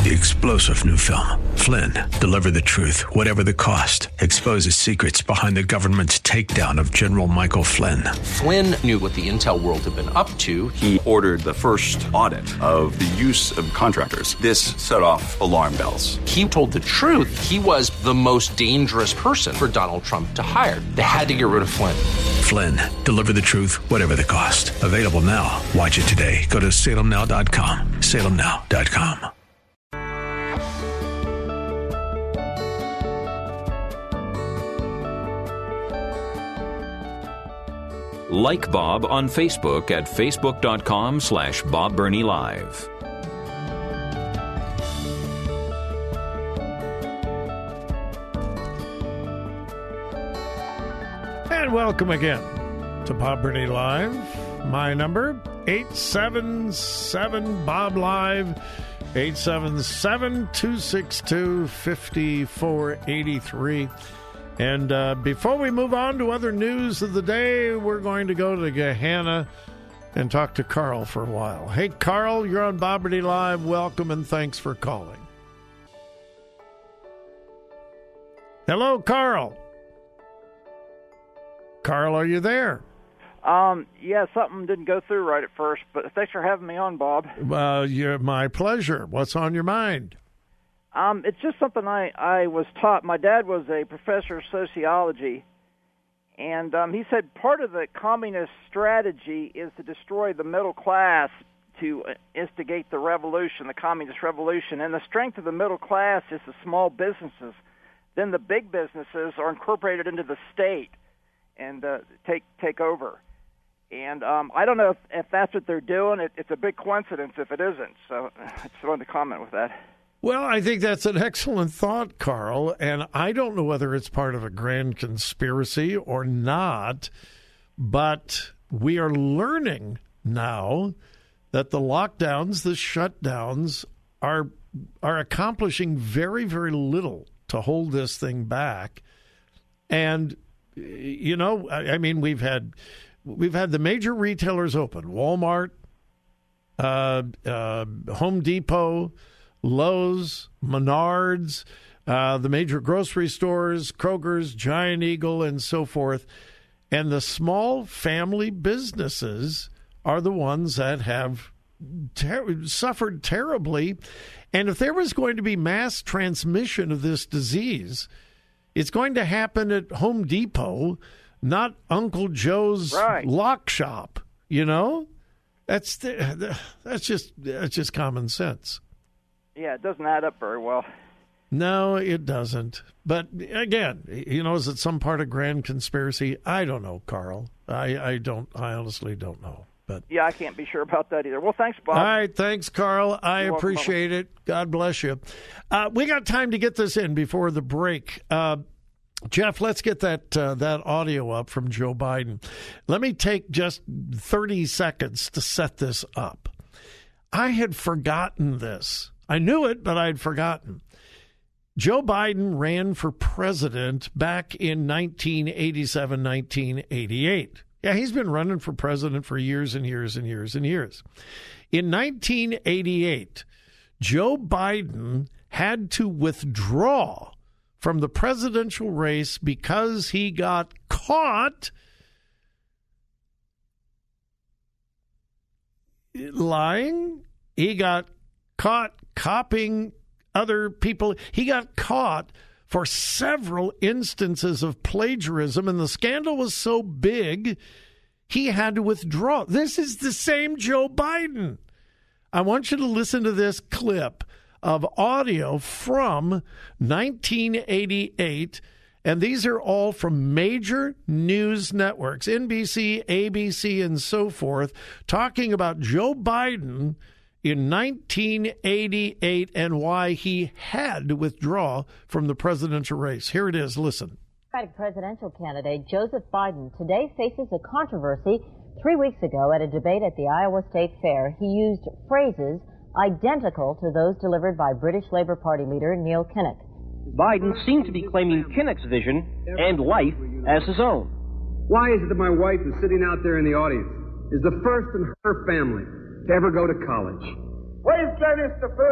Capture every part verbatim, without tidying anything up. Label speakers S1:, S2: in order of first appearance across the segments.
S1: The explosive new film, Flynn, deliver the truth, whatever the cost, exposes secrets behind the government's takedown of General Michael Flynn.
S2: Flynn knew what the intel world had been up to.
S3: He ordered the first audit of the use of contractors. This set off alarm bells.
S2: He told the truth. He was the most dangerous person for Donald Trump to hire. They had to get rid of Flynn.
S1: Flynn, deliver the truth, whatever the cost. Available now. Watch it today. Go to salem now dot com. salem now dot com.
S4: Like Bob on Facebook at facebook.com slash Bob Burney Live.
S5: And welcome again to Bob Burney Live. My number, eight seven seven Bob Live, eight seven seven, two six two, five four eight three. And uh, before we move on to other news of the day, we're going to go to Gahanna and talk to Carl for a while. Hey, Carl, you're on Bob Burney Live. Welcome and thanks for calling. Hello, Carl. Carl, are you there?
S6: Um, yeah, something didn't go through right at first, but thanks for having me on, Bob.
S5: Well, you're my pleasure. What's on your mind?
S6: Um, it's just something I, I was taught. My dad was a professor of sociology, and um, he said part of the communist strategy is to destroy the middle class to instigate the revolution, the communist revolution. And the strength of the middle class is the small businesses. Then the big businesses are incorporated into the state and uh, take take over. And um, I don't know if, if that's what they're doing. It, it's a big coincidence if it isn't. So I just wanted to comment with that.
S5: Well, I think that's an excellent thought, Carl, and I don't know whether it's part of a grand conspiracy or not, but we are learning now that the lockdowns, the shutdowns, are are accomplishing very, very little to hold this thing back. And, you know, I, I mean, we've had we've had the major retailers open, Walmart, uh, uh, Home Depot, Lowe's, Menards, uh, the major grocery stores, Kroger's, Giant Eagle, and so forth. And the small family businesses are the ones that have ter- suffered terribly. And if there was going to be mass transmission of this disease, it's going to happen at Home Depot, not Uncle Joe's
S6: right.
S5: lock shop. You know, that's the, that's just that's just common sense.
S6: Yeah, it doesn't add up very well.
S5: No, it doesn't. But again, you know, is it some part of grand conspiracy? I don't know, Carl. I, I don't. I honestly don't know. But
S6: yeah, I can't be sure about that either. Well, thanks, Bob.
S5: All right, thanks, Carl. I
S6: You're
S5: appreciate
S6: welcome.
S5: it. God bless you. Uh, we got time to get this in before the break. Uh, Jeff, let's get that uh, that audio up from Joe Biden. Let me take just thirty seconds to set this up. I had forgotten this. I knew it, but I'd forgotten. Joe Biden ran for president back in nineteen eighty-seven, nineteen eighty-eight. Yeah, he's been running for president for years and years and years and years. In nineteen eighty-eight, Joe Biden had to withdraw from the presidential race because he got caught lying. He got caught copying other people. He got caught for several instances of plagiarism, and the scandal was so big, he had to withdraw. This is the same Joe Biden. I want you to listen to this clip of audio from nineteen eighty-eight, and these are all from major news networks, N B C, A B C, and so forth, talking about Joe Biden in nineteen eighty-eight and why he had to withdraw from the presidential race. Here it is. Listen.
S7: Democratic presidential candidate Joseph Biden today faces a controversy. Three weeks ago at a debate at the Iowa State Fair, he used phrases identical to those delivered by British Labour Party leader Neil Kinnock.
S8: Biden seemed to be claiming Kinnock's vision and life as his own.
S9: Why is it that my wife, who's sitting out there in the audience, is the first in her family to ever go to college?
S10: Why is Gladys the first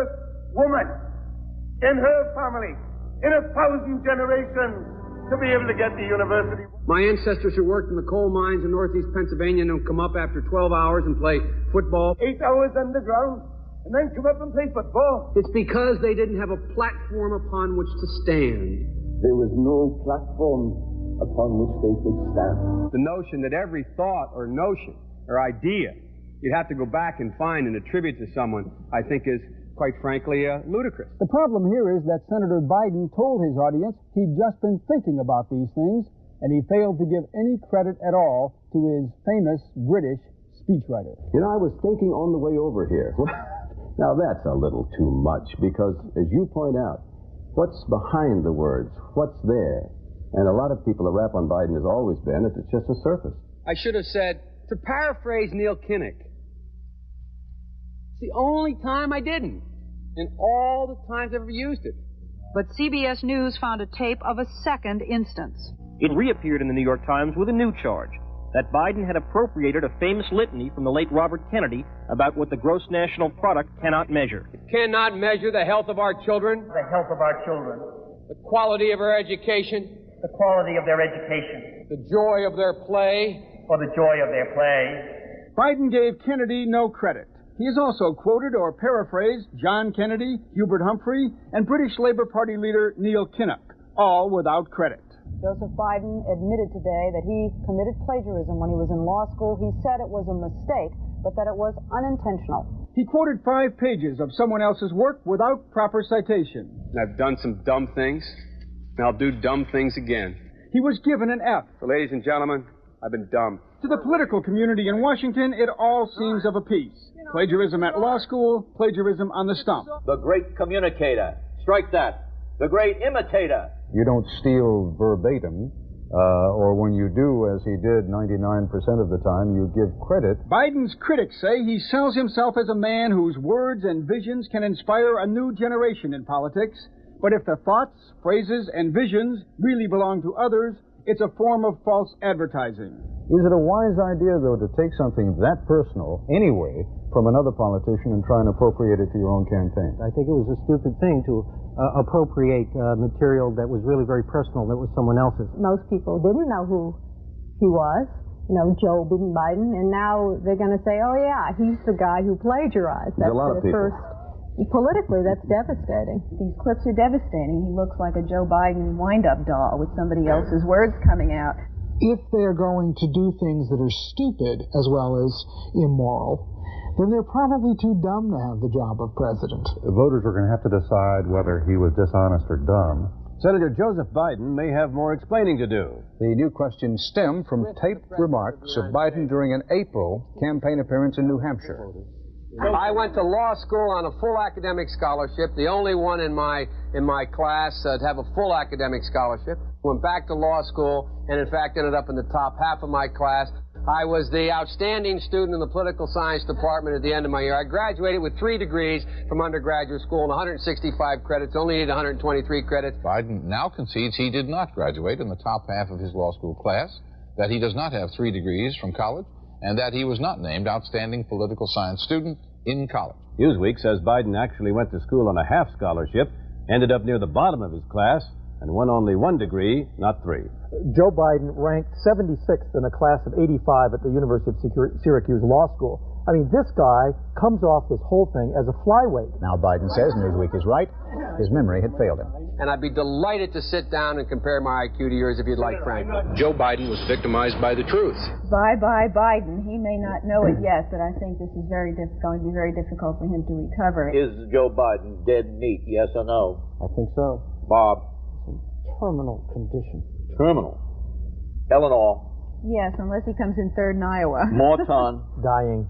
S10: woman in her family in a thousand generations to be able to get the university.
S9: My ancestors who worked in the coal mines in northeast Pennsylvania don't come up after twelve hours and play football.
S10: Eight hours underground and then come up and play football.
S9: It's because they didn't have a platform upon which to stand.
S10: There was no platform upon which they could stand.
S9: The notion that every thought or notion or idea you'd have to go back and find and attribute to someone, I think is, quite frankly, uh, ludicrous.
S11: The problem here is that Senator Biden told his audience he'd just been thinking about these things, and he failed to give any credit at all to his famous British speechwriter.
S12: You know, I was thinking on the way over here. Now, that's a little too much, because, as you point out, what's behind the words? What's there? And a lot of people, the rap on Biden has always been that it's just a surface.
S9: I should have said, to paraphrase Neil Kinnock, it's the only time I didn't, and all the times I've ever used it.
S13: But C B S News found a tape of a second instance.
S8: It reappeared in the New York Times with a new charge, that Biden had appropriated a famous litany from the late Robert Kennedy about what the gross national product cannot measure.
S14: It cannot measure the health of our children,
S10: the health of our children,
S14: the quality of our education,
S10: the quality of their education,
S14: the joy of their play,
S10: or the joy of their play.
S11: Biden gave Kennedy no credit. He has also quoted or paraphrased John Kennedy, Hubert Humphrey, and British Labour Party leader Neil Kinnock, all without credit.
S15: Joseph Biden admitted today that he committed plagiarism when he was in law school. He said it was a mistake, but that it was unintentional.
S11: He quoted five pages of someone else's work without proper citation.
S9: I've done some dumb things, and I'll do dumb things again.
S11: He was given an F.
S9: So, ladies and gentlemen, I've been dumb.
S11: To the political community in Washington, it all seems of a piece. Plagiarism at law school, plagiarism on the stump.
S16: The great communicator. Strike that. The great imitator.
S17: You don't steal verbatim, uh, or when you do, as he did ninety-nine percent of the time, you give credit.
S11: Biden's critics say he sells himself as a man whose words and visions can inspire a new generation in politics. But if the thoughts, phrases, and visions really belong to others, it's a form of false advertising.
S17: Is it a wise idea, though, to take something that personal, anyway, from another politician and try and appropriate it to your own campaign?
S18: I think it was a stupid thing to uh, appropriate uh, material that was really very personal, that was someone else's.
S15: Most people didn't know who he was, you know, Joe Biden, and now they're going to say, oh, yeah, he's the guy who plagiarized.
S12: That's
S15: a lot
S12: of people.
S15: First. Politically, that's devastating.
S19: These clips are devastating. He looks like a Joe Biden wind-up doll with somebody else's words coming out.
S20: If they're going to do things that are stupid as well as immoral, then they're probably too dumb to have the job of president.
S21: Voters are going to have to decide whether he was dishonest or dumb.
S22: Senator Joseph Biden may have more explaining to do.
S23: The new questions stem from taped remarks of Biden during an April campaign appearance in New Hampshire.
S14: I went to law school on a full academic scholarship, the only one in my in my class uh, to have a full academic scholarship. Went back to law school and, in fact, ended up in the top half of my class. I was the outstanding student in the political science department at the end of my year. I graduated with three degrees from undergraduate school and one hundred sixty-five credits, only needed one hundred twenty-three credits.
S24: Biden now concedes he did not graduate in the top half of his law school class, that he does not have three degrees from college, and that he was not named outstanding political science student in college.
S22: Newsweek says Biden actually went to school on a half scholarship, ended up near the bottom of his class, and won only one degree, not three.
S18: Joe Biden ranked seventy-sixth in a class of eighty-five at the University of Syracuse Law School. I mean, this guy comes off this whole thing as a flyweight.
S23: Now Biden says Newsweek is right. His memory had failed him.
S14: And I'd be delighted to sit down and compare my I Q to yours if you'd like, Frank.
S24: Joe Biden was victimized by the truth.
S19: Bye-bye Biden. He may not know it yet, but I think this is very diff- going to be very difficult for him to recover.
S16: Is Joe Biden dead meat, yes or no?
S18: I think so.
S16: Bob?
S18: Terminal condition.
S16: Terminal. Eleanor?
S19: Yes, unless he comes in third in Iowa.
S16: Morton?
S18: Dying.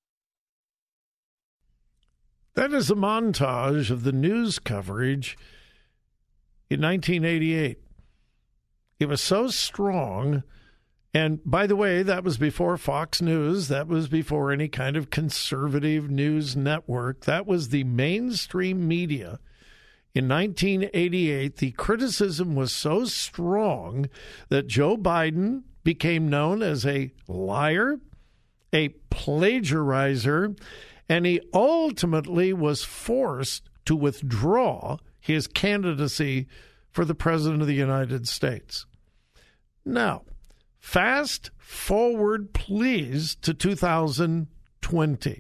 S5: That is a montage of the news coverage in nineteen eighty-eight. It was so strong. And by the way, that was before Fox News. That was before any kind of conservative news network. That was the mainstream media. In nineteen eighty-eight, the criticism was so strong that Joe Biden became known as a liar, a plagiarizer, and he ultimately was forced to withdraw his candidacy for the President of the United States. Now, fast forward, please, to two thousand twenty.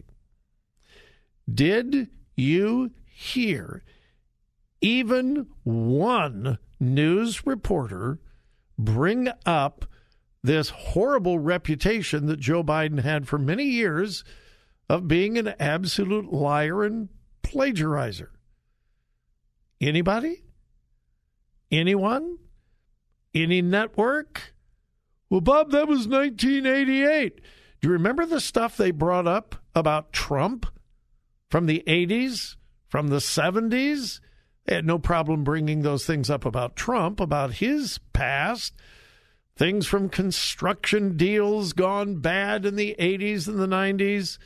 S5: Did you hear even one news reporter bring up this horrible reputation that Joe Biden had for many years of being an absolute liar and plagiarizer? Anybody? Anyone? Any network? Well, Bob, that was nineteen eighty-eight. Do you remember the stuff they brought up about Trump from the eighties, from the seventies? They had no problem bringing those things up about Trump, about his past, things from construction deals gone bad in the eighties and the nineties.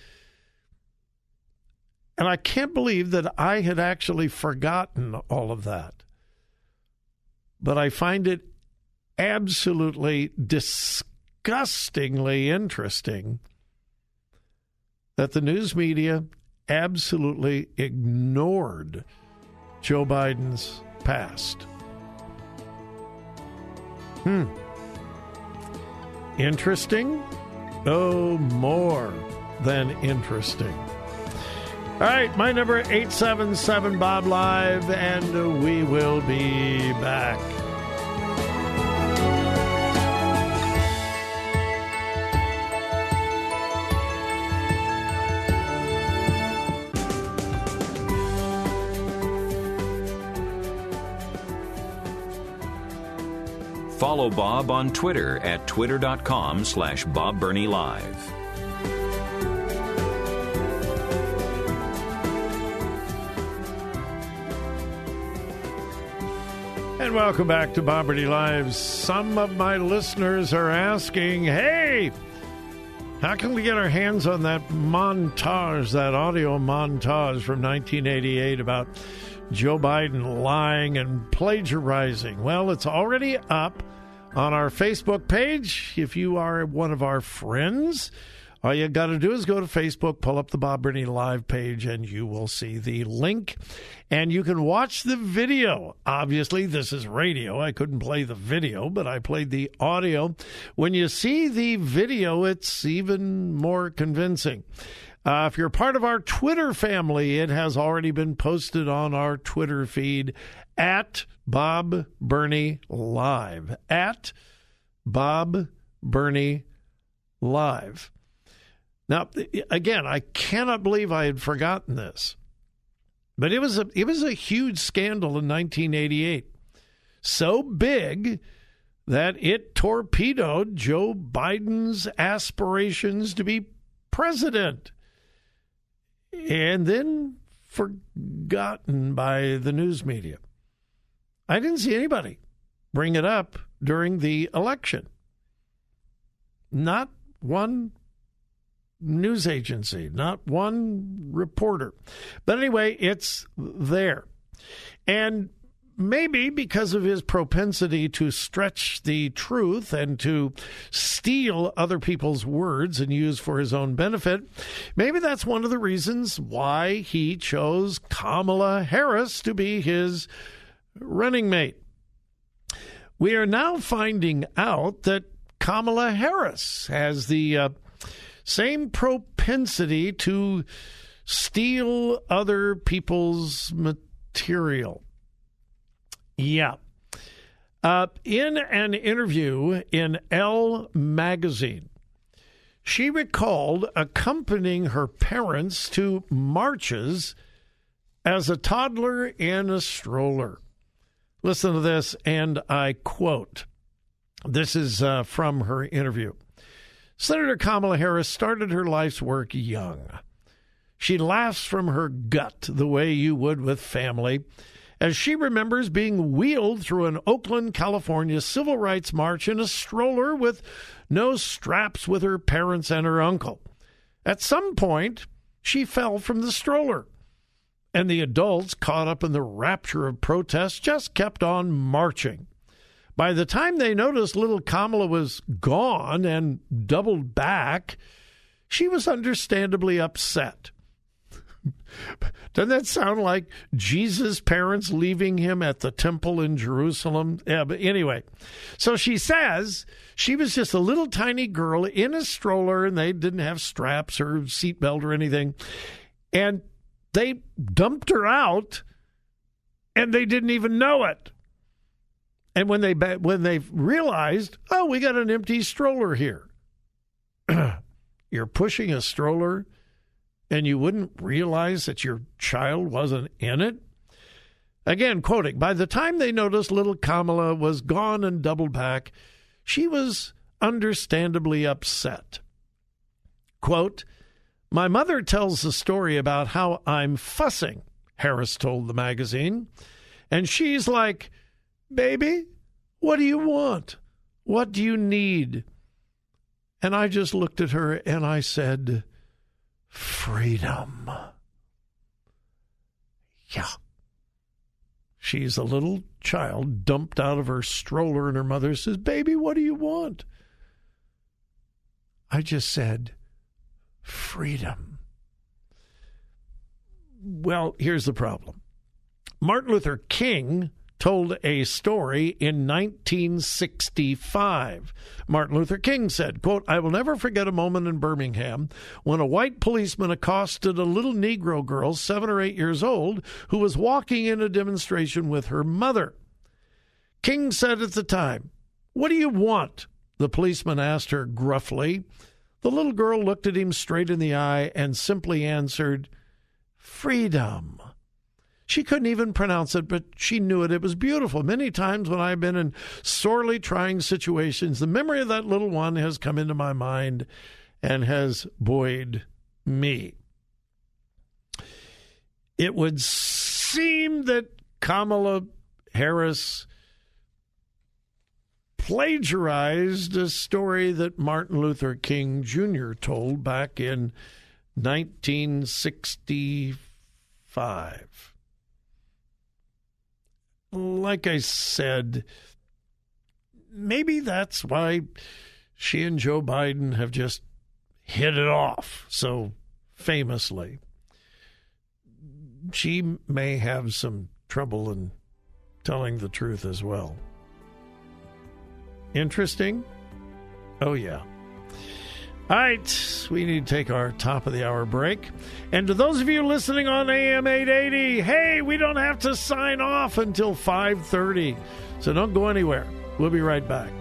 S5: And I can't believe that I had actually forgotten all of that. But I find it absolutely disgustingly interesting that the news media absolutely ignored Joe Biden's past. Hmm. Interesting? Oh, more than interesting. All right, my number eight seven seven Bob Live, and we will be back.
S1: Follow Bob on Twitter at twitter.com slash Bob Burney Live.
S5: And welcome back to Bob Burney Live. Some of my listeners are asking, hey, how can we get our hands on that montage, that audio montage from nineteen eighty-eight about Joe Biden lying and plagiarizing? Well, it's already up on our Facebook page. If you are one of our friends, all you got to do is go to Facebook, pull up the Bob Burney Live page, and you will see the link. And you can watch the video. Obviously, this is radio. I couldn't play the video, but I played the audio. When you see the video, it's even more convincing. Uh, if you're part of our Twitter family, it has already been posted on our Twitter feed at Bob Burney Live. At Bob Burney Live. Now, again, I cannot believe I had forgotten this, but it was a it was a huge scandal in nineteen eighty-eight, so big that it torpedoed Joe Biden's aspirations to be president, and then forgotten by the news media. I didn't see anybody bring it up during the election. Not one news agency, not one reporter. But anyway, it's there. And maybe because of his propensity to stretch the truth and to steal other people's words and use for his own benefit, maybe that's one of the reasons why he chose Kamala Harris to be his running mate. We are now finding out that Kamala Harris has the uh, same propensity to steal other people's material. Yeah. Uh, in an interview in Elle magazine, she recalled accompanying her parents to marches as a toddler in a stroller. Listen to this, and I quote. This is uh, from her interview. Senator Kamala Harris started her life's work young. She laughs from her gut the way you would with family, as she remembers being wheeled through an Oakland, California civil rights march in a stroller with no straps with her parents and her uncle. At some point, she fell from the stroller, and the adults, caught up in the rapture of protest, just kept on marching. By the time they noticed little Kamala was gone and doubled back, she was understandably upset. Doesn't that sound like Jesus' parents leaving him at the temple in Jerusalem? Yeah, but anyway, so she says she was just a little tiny girl in a stroller, and they didn't have straps or seatbelt or anything. And they dumped her out, and they didn't even know it. And when they when they realized, oh, we got an empty stroller here. You're pushing a stroller, and you wouldn't realize that your child wasn't in it? Again, quoting, by the time they noticed little Kamala was gone and doubled back, she was understandably upset. Quote, my mother tells the story about how I'm fussing, Harris told the magazine, and she's like, baby, what do you want? What do you need? And I just looked at her and I said, freedom. Yeah. She's a little child dumped out of her stroller, and her mother says, baby, what do you want? I just said, freedom. Well, here's the problem. Martin Luther King told a story in nineteen sixty-five. Martin Luther King said, quote, I will never forget a moment in Birmingham when a white policeman accosted a little Negro girl, seven or eight years old, who was walking in a demonstration with her mother. King said at the time, what do you want? The policeman asked her gruffly. The little girl looked at him straight in the eye and simply answered, freedom. She couldn't even pronounce it, but she knew it. It was beautiful. Many times when I've been in sorely trying situations, the memory of that little one has come into my mind and has buoyed me. It would seem that Kamala Harris plagiarized a story that Martin Luther King Junior told back in nineteen sixty-five. Like I said, maybe that's why she and Joe Biden have just hit it off so famously. She may have some trouble in telling the truth as well. Interesting? Oh, yeah. All right, we need to take our top of the hour break. And to those of you listening on A M eight eighty, hey, we don't have to sign off until five thirty. So don't go anywhere. We'll be right back.